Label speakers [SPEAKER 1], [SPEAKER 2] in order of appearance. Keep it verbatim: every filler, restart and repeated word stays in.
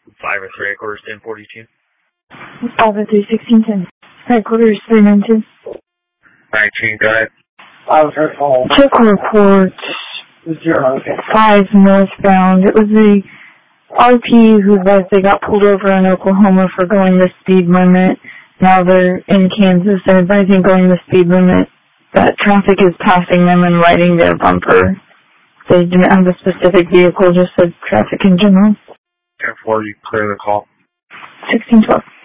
[SPEAKER 1] five or three headquarters, ten forty-two.
[SPEAKER 2] five oh three, sixteen ten. Headquarters, three nine two.
[SPEAKER 1] nineteen, go ahead.
[SPEAKER 3] I was her call.
[SPEAKER 2] Took a report.
[SPEAKER 3] Zero, okay.
[SPEAKER 2] five northbound. It was the R P who was, they got pulled over in Oklahoma for going the speed limit. Now they're in Kansas. They're advising going the speed limit. That traffic is passing them and riding their bumper. They didn't have a specific vehicle, just said traffic in general.
[SPEAKER 1] ten four, you clear the call.
[SPEAKER 2] sixteen twelve.